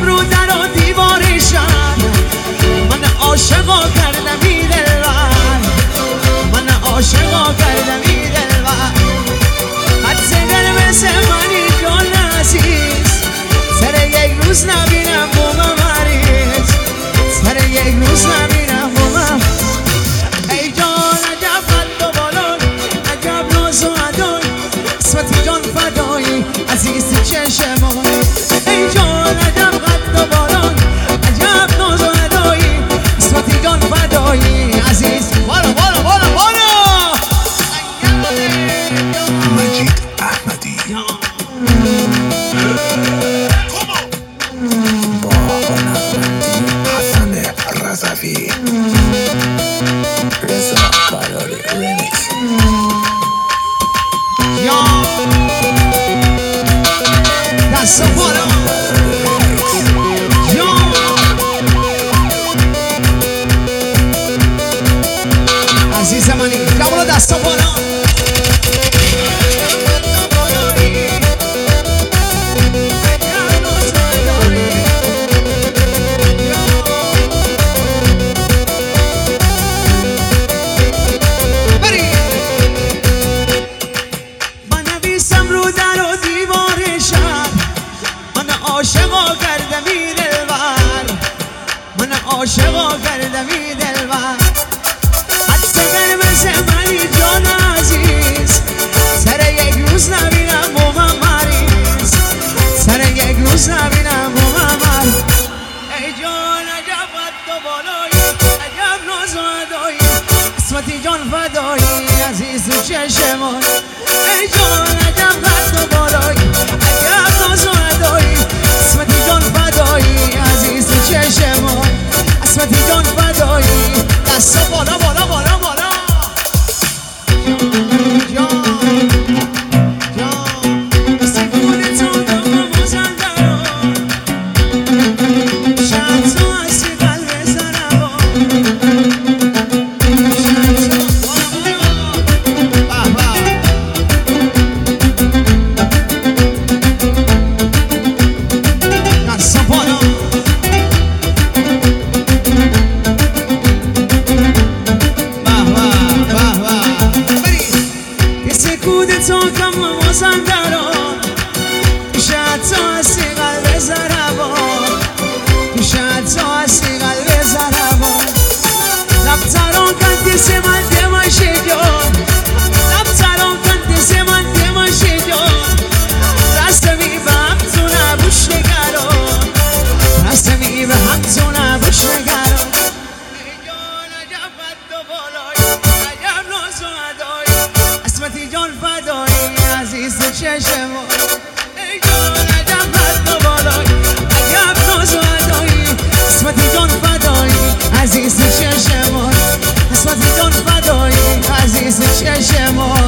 رو در و دیوارشم، من عاشقا کردم ای دلبر، من عاشقا کردم ای دلبر. حدس قرمز منی جان عزیز، سر یک روز نبینم با من مریض، سر یک روز نبینم با من. ای جان عجب قد و بالای، عجب ناز و ادای، قسمتی جان فدایی عزیز چشمان. ای جان عجب قد و بالای، عجب ناز و ادایی، قسمتی جان فدایی عزیز. بالا بالا بالا بالا. مجید احمدی با هنرمندی حسن رضوی، رضا فراری ریمیکس. دست بالا عزیز منی، جوانو دست بالا. عاشقا کردم ای دلبر، من عاشقا کردم ای دلبر. حدس قرمز منی جان عزیز، سر یک روز نبینم با من مریض، سر یک روز نبینم با من مریض. ای جان عجب قد و بالایی، عجب ناز و ادایی، قسمتی جان فدایی عزیز تو چشمان. ای جان عجب قد و بالایی، عجب ناز و ادایی، قسمتی جان فدایی عزیز تو چشمان، قسمتی جان فدایی. دستا بالا بالا بالا بالا. جان جان سکون تو دام مزندران، شب تو هستی قلب زنبان، شب تو تو کم مازندران، شاید تو هستی قلب زربان، شاید تو هستی قلب زربان. لب تران کن دست من دماشی جان، لب تران کن دست من دماشی جان. رستمی به هم تو نبوش نگران، رستمی به هم تو نبوش نگران. ای جان عجب قد و بالایی، عجب ناز و ادایی، قسمتی جان فدایی عزیز تو چشمان. ای جان عجب قد و بالایی، عجب ناز و ادایی، قسمتی جان فدایی عزیز تو چشمان، قسمتی جان فدایی عزیز تو چشمان.